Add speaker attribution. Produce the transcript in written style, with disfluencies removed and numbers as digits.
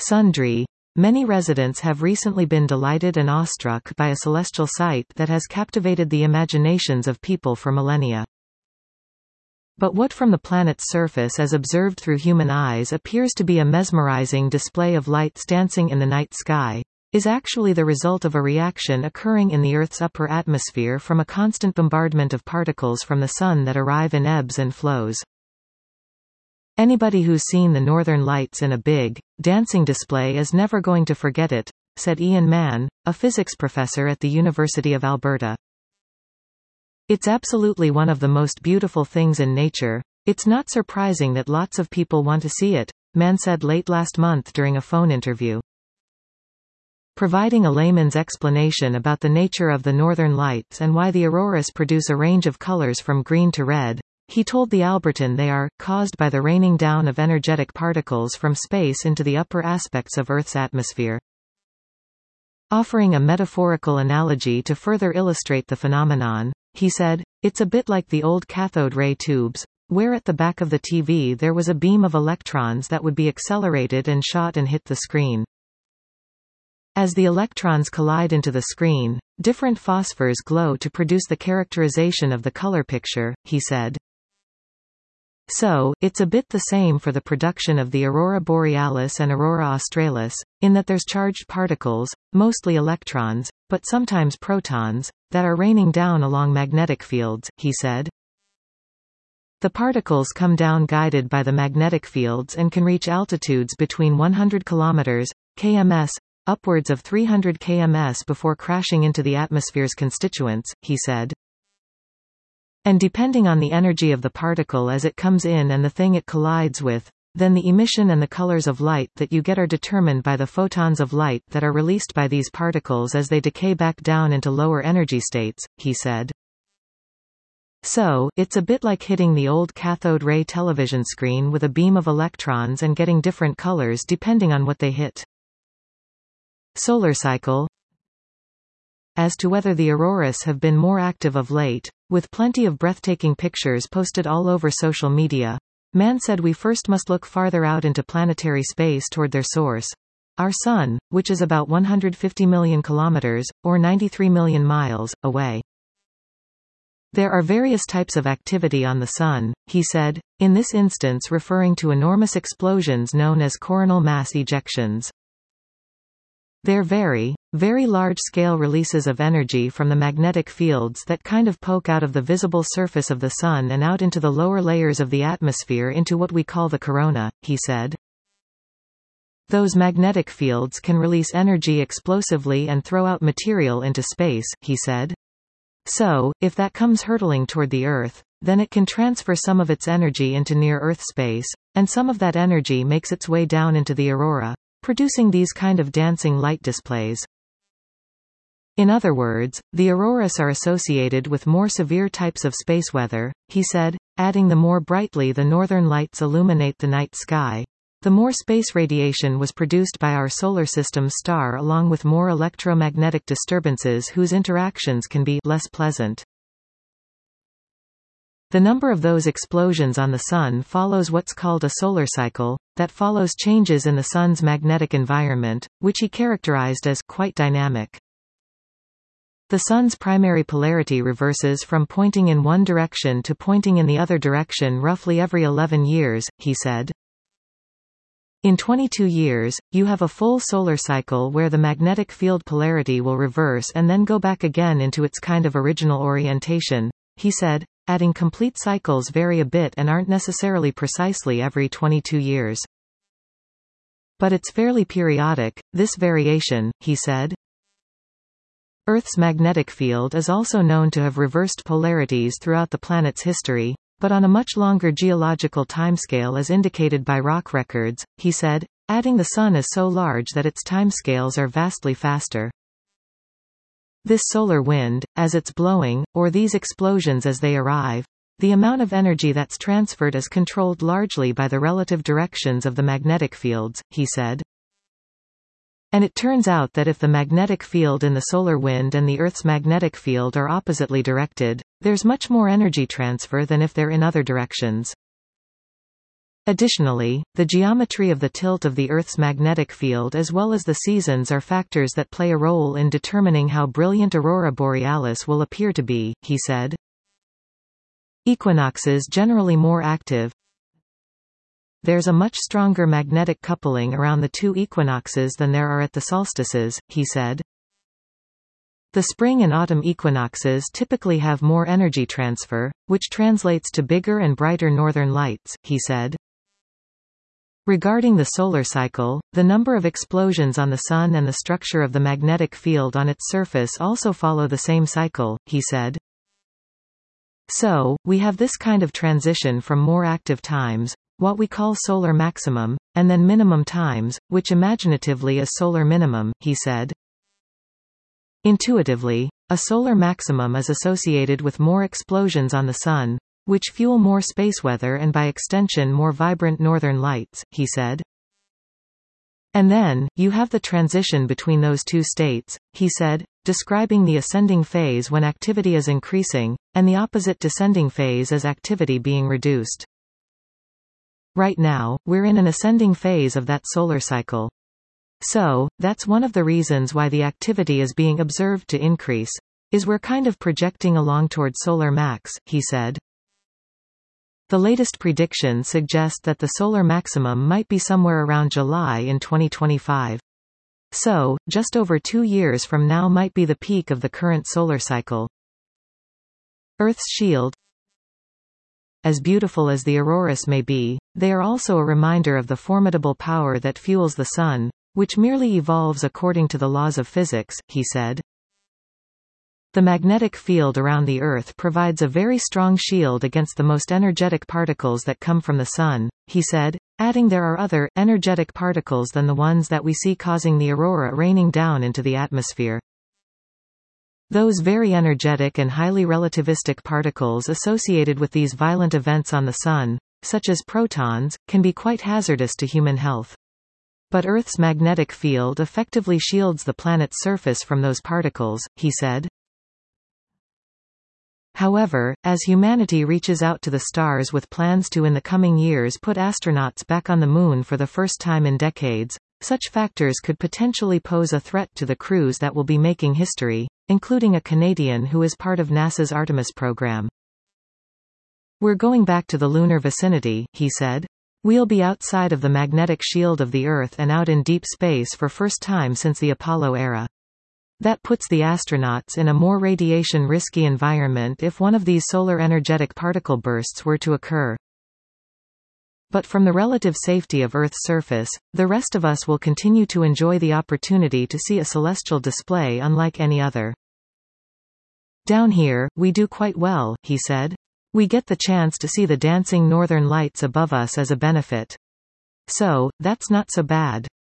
Speaker 1: Sundry. Many residents have recently been delighted and awestruck by a celestial sight that has captivated the imaginations of people for millennia. But what from the planet's surface as observed through human eyes appears to be a mesmerizing display of lights dancing in the night sky, is actually the result of a reaction occurring in the Earth's upper atmosphere from a constant bombardment of particles from the Sun that arrive in ebbs and flows. Anybody who's seen the northern lights in a big, dancing display is never going to forget it, said Ian Mann, a physics professor at the University of Alberta. It's absolutely one of the most beautiful things in nature. It's not surprising that lots of people want to see it, Mann said late last month during a phone interview. Providing a layman's explanation about the nature of the northern lights and why the auroras produce a range of colors from green to red, he told the Albertan they are caused by the raining down of energetic particles from space into the upper aspects of Earth's atmosphere. Offering a metaphorical analogy to further illustrate the phenomenon, he said, it's a bit like the old cathode ray tubes, where at the back of the TV there was a beam of electrons that would be accelerated and shot and hit the screen. As the electrons collide into the screen, different phosphors glow to produce the characterization of the color picture, he said. So, it's a bit the same for the production of the aurora borealis and aurora australis, in that there's charged particles, mostly electrons, but sometimes protons, that are raining down along magnetic fields, he said. The particles come down guided by the magnetic fields and can reach altitudes between 100 km, kms, upwards of 300 kms before crashing into the atmosphere's constituents, he said. And depending on the energy of the particle as it comes in and the thing it collides with, then the emission and the colors of light that you get are determined by the photons of light that are released by these particles as they decay back down into lower energy states, he said. So, it's a bit like hitting the old cathode ray television screen with a beam of electrons and getting different colors depending on what they hit. Solar cycle. As to whether the auroras have been more active of late, with plenty of breathtaking pictures posted all over social media, Mann said we first must look farther out into planetary space toward their source, our Sun, which is about 150 million kilometers, or 93 million miles, away. There are various types of activity on the Sun, he said, in this instance referring to enormous explosions known as coronal mass ejections. They're very large-scale releases of energy from the magnetic fields that kind of poke out of the visible surface of the Sun and out into the lower layers of the atmosphere into what we call the corona, he said. Those magnetic fields can release energy explosively and throw out material into space, he said. So, if that comes hurtling toward the Earth, then it can transfer some of its energy into near-Earth space, and some of that energy makes its way down into the aurora, producing these kind of dancing light displays. In other words, the auroras are associated with more severe types of space weather, he said, adding the more brightly the northern lights illuminate the night sky, the more space radiation was produced by our solar system's star along with more electromagnetic disturbances whose interactions can be less pleasant. The number of those explosions on the Sun follows what's called a solar cycle, that follows changes in the Sun's magnetic environment, which he characterized as quite dynamic. The Sun's primary polarity reverses from pointing in one direction to pointing in the other direction roughly every 11 years, he said. In 22 years, you have a full solar cycle where the magnetic field polarity will reverse and then go back again into its kind of original orientation, he said, adding complete cycles vary a bit and aren't necessarily precisely every 22 years. But it's fairly periodic, this variation, he said. Earth's magnetic field is also known to have reversed polarities throughout the planet's history, but on a much longer geological timescale as indicated by rock records, he said, adding the Sun is so large that its timescales are vastly faster. This solar wind, as it's blowing, or these explosions as they arrive, the amount of energy that's transferred is controlled largely by the relative directions of the magnetic fields, he said. And it turns out that if the magnetic field in the solar wind and the Earth's magnetic field are oppositely directed, there's much more energy transfer than if they're in other directions. Additionally, the geometry of the tilt of the Earth's magnetic field as well as the seasons are factors that play a role in determining how brilliant aurora borealis will appear to be, he said. Equinoxes generally more active. There's a much stronger magnetic coupling around the two equinoxes than there are at the solstices, he said. The spring and autumn equinoxes typically have more energy transfer, which translates to bigger and brighter northern lights, he said. Regarding the solar cycle, the number of explosions on the Sun and the structure of the magnetic field on its surface also follow the same cycle, he said. So, we have this kind of transition from more active times, what we call solar maximum, and then minimum times, which imaginatively is solar minimum, he said. Intuitively, a solar maximum is associated with more explosions on the Sun, which fuel more space weather and by extension more vibrant northern lights, he said. And then, you have the transition between those two states, he said, describing the ascending phase when activity is increasing, and the opposite descending phase as activity being reduced. Right now, we're in an ascending phase of that solar cycle. So, that's one of the reasons why the activity is being observed to increase, is we're kind of projecting along toward solar max, he said. The latest predictions suggest that the solar maximum might be somewhere around July in 2025. So, just over 2 years from now might be the peak of the current solar cycle. Earth's shield. As beautiful as the auroras may be, they are also a reminder of the formidable power that fuels the Sun, which merely evolves according to the laws of physics, he said. The magnetic field around the Earth provides a very strong shield against the most energetic particles that come from the Sun, he said, adding there are other, energetic particles than the ones that we see causing the aurora raining down into the atmosphere. Those very energetic and highly relativistic particles associated with these violent events on the Sun, such as protons, can be quite hazardous to human health. But Earth's magnetic field effectively shields the planet's surface from those particles, he said. However, as humanity reaches out to the stars with plans to in the coming years put astronauts back on the Moon for the first time in decades, such factors could potentially pose a threat to the crews that will be making history, including a Canadian who is part of NASA's Artemis program. We're going back to the lunar vicinity, he said. We'll be outside of the magnetic shield of the Earth and out in deep space for first time since the Apollo era. That puts the astronauts in a more radiation-risky environment if one of these solar energetic particle bursts were to occur. But from the relative safety of Earth's surface, the rest of us will continue to enjoy the opportunity to see a celestial display unlike any other. Down here, we do quite well, he said. We get the chance to see the dancing northern lights above us as a benefit. So, that's not so bad.